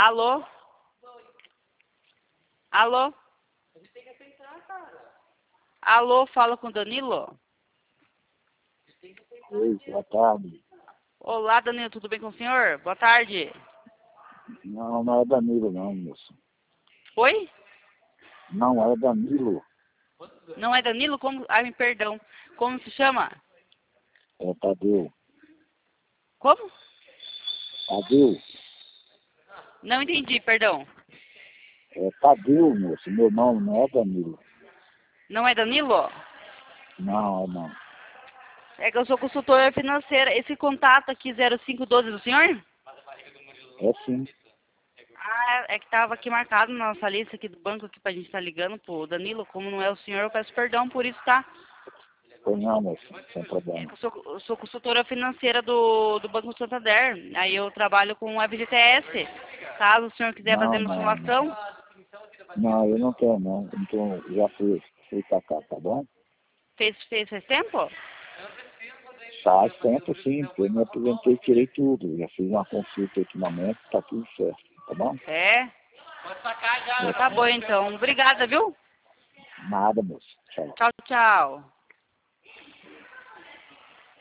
Alô? Alô? Alô, fala com o Danilo? Oi, boa tarde. Olá, Danilo, tudo bem com o senhor? Boa tarde. Não, não é Danilo não, moço. Oi? Não é Danilo, Não é Danilo? Como? Ai, me perdão. Como se chama? é Tadeu. Como? Tadeu, Não entendi, perdão. é Tadeu, moço. Meu nome não é Danilo. Não é Danilo? Não, não. É que eu sou consultora financeira. Esse contato aqui, 0512, do senhor? É sim. Ah, é que tava aqui marcado na nossa lista aqui do banco aqui pra gente estar ligando pro Danilo. Como não é o senhor, eu peço perdão por isso, tá? Pois não, moço, sem É problema. que eu sou consultora financeira do Banco Santander. Aí eu trabalho com o FGTS. Caso o senhor quiser fazer Não, uma não, não. simulação, Não, eu não tenho não. Então, já fui pra cá, tá bom? faz tempo? Faz tempo sim, porque eu me apresentei e tirei tudo. Já fiz uma consulta ultimamente, tá tudo certo, tá bom? É? Tá bom então. Obrigada, viu? Nada, moço. Tchau. Tchau, tchau.